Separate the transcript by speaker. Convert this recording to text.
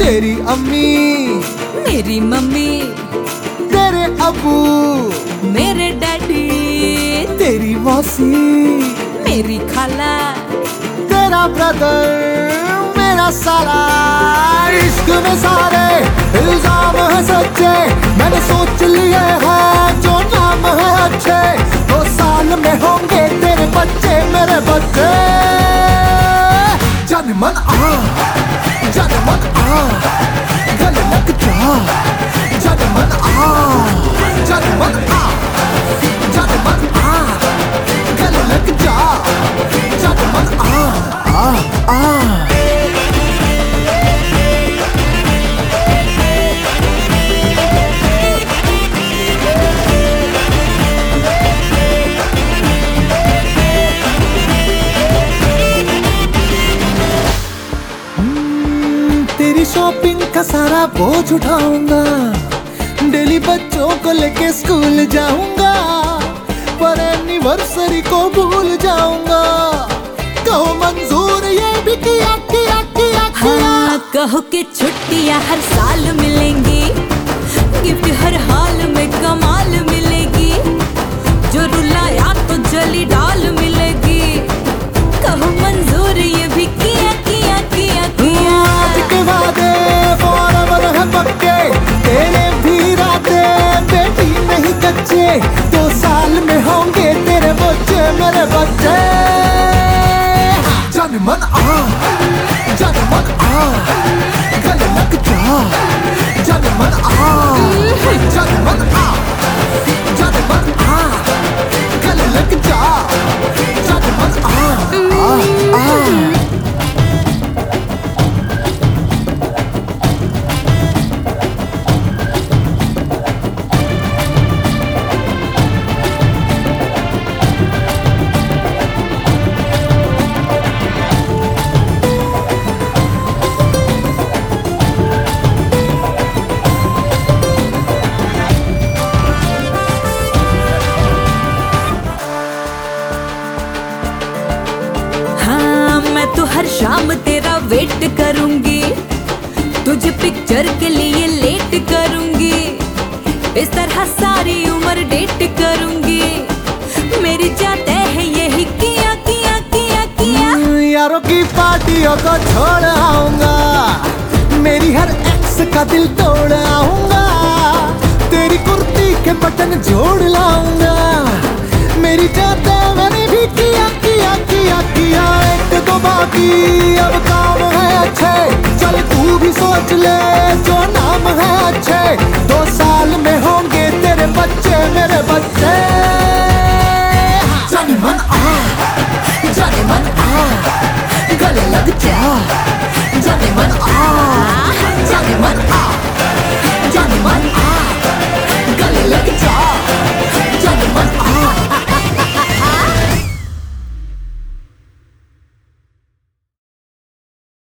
Speaker 1: तेरी अम्मी,
Speaker 2: मेरी मम्मी,
Speaker 1: तेरे अबू,
Speaker 2: मेरे डैडी,
Speaker 1: तेरी मौसी,
Speaker 2: मेरी खाला,
Speaker 1: तेरा ब्रदर, मेरा साला। इश्क में सारे इल्जाम है सच्चे, मैंने सोच लिए हैं जो नाम है अच्छे। 2 साल में होंगे तेरे बच्चे मेरे बच्चे। जन मन आ, जन मन आ, गले लग जा। जन मन आ, जन मन आ, जन मन आ, गले लग जा। जन मन आ। तेरी शॉपिंग का सारा बोझ उठाऊंगा, डेली बच्चों को लेके स्कूल जाऊंगा, पर एनिवर्सरी को भूल जाऊंगा। कहो मंजूर ये भी किया किया किया किया।
Speaker 2: हाँ, कहो कि छुट्टियां हर साल मिलेंगी, गिफ्ट हर हाल में कमाल मिलेगी, जो रुलाया तो जली डाल मिलेगी। कहो मंजूर ये भी किया किया किया किया।
Speaker 1: आज के वादे फॉरवर है पक्के, तेरे भी इरादे बेटी नहीं कच्चे। 2 साल में होंगे तेरे बच्चे मेरे बच्चे। जन मन आ, जन मन आ, गले लग जा। जन मन आ, जन मन आ, जन मन आ, गले लग जा। जन मन आ।
Speaker 2: तो हर शाम तेरा वेट करूंगी, तुझे पिक्चर के लिए लेट करूंगी, इस तरह सारी उम्र डेट करूंगी। मेरी जाते है यही किया किया किया किया।
Speaker 1: यारों की पार्टियों को छोड़ आऊंगा, मेरी हर एक्स का दिल तोड़ आऊंगा, तेरी कुर्ती के बटन जोड़ लाऊंगा। मेरी जाते मैंने भी किया किया किया किया। 1-2 बाकी अब काम है अच्छे, चल तू भी सोच ले जो नाम है अच्छे।